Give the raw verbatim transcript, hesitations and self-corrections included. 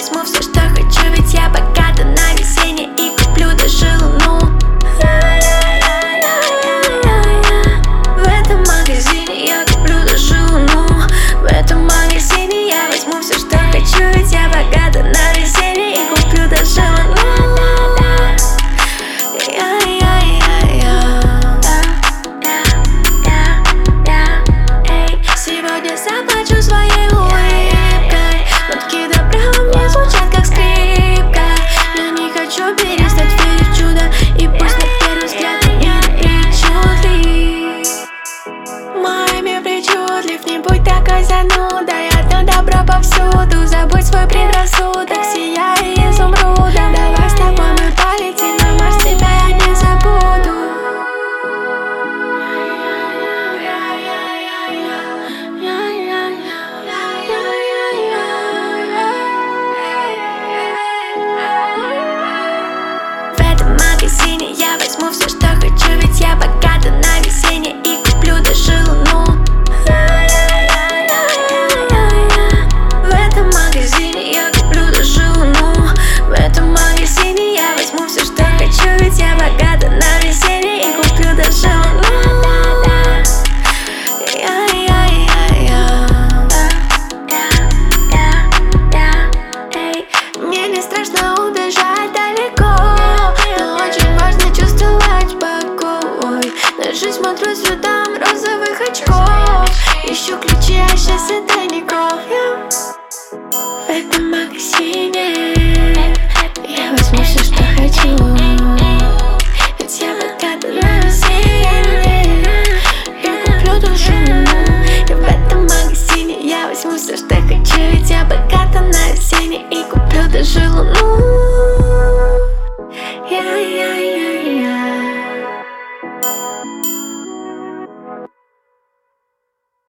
возьму все, что хочу, ведь я богата на весеннее и куплю даже луну. В этом магазине я куплю даже луну. В этом магазине я возьму все, что хочу, ведь я богата на весеннее и куплю даже луну. Сегодня заплачу своей улыбкой. Нотки добра мне звучат как скрипка. Я не хочу перестать верить в чудо, и пусть на первый взгляд мир причудлив. Мой мир причудлив, не будь такой занудой. Одно добро повсюду, забудь свой предрассудок. Сияй изумрудом, давай с тобой мы полетим на Марс, тебя я не забуду. В этом магазине я возьму все, что хочу, ведь я богата на весеннее и куплю даже луну. В этом магазине я куплю даже луну. В этом магазине я возьму все, что хочу, ведь я богата на весеннее и куплю даже луну. Мне не страшно убежать далеко, но очень важно чувствовать покой. На жизнь смотрю цветом розовых очков, ищу ключи от счастья тайников. В этом магазине я возьму все, что хочу, ведь я богата на весеннее и куплю даже луну. И в этом магазине я возьму все, что хочу, ведь я богата на весеннее и куплю даже луну.